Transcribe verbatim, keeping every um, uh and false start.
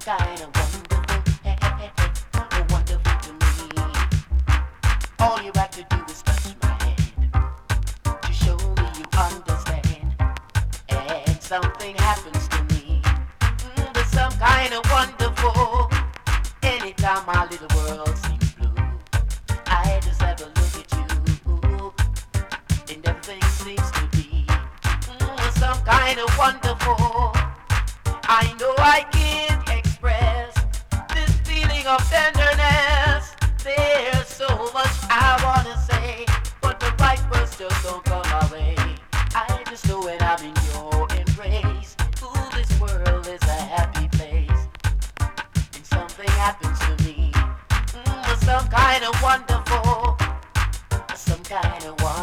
kind of wonderful, hey, hey, hey, wonderful to me. All you have to do is touch my hand to show me you understand, and something happens to me. Mm, there's some kind of wonderful. Anytime my little world seems blue, I just have a look at you, and everything seems to be mm, some kind of wonderful. I know I can't express this feeling of tenderness. There's so much I wanna say, but the right words just don't come my way. I just know when I'm in your embrace, ooh, this world is a happy place. And something happens to me, mm, some kind of wonderful, some kind of wonderful.